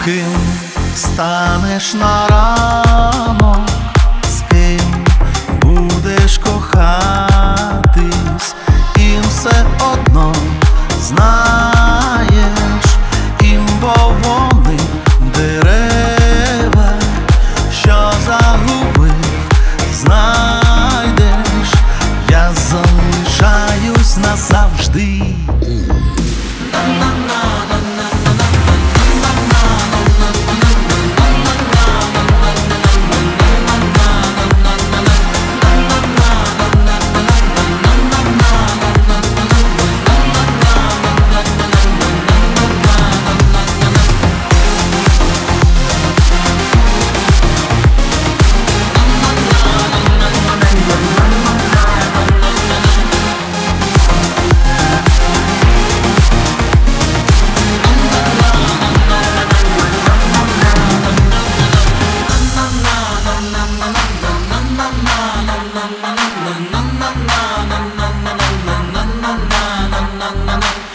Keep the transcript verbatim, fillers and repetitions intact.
Ким станеш на ранок, з ким будеш кохатись, їм все одно знаєш, їм, бо вони дерева, що загубив, знайдеш. Я залишаюсь назавжди. na na na na na na na na na na na na na na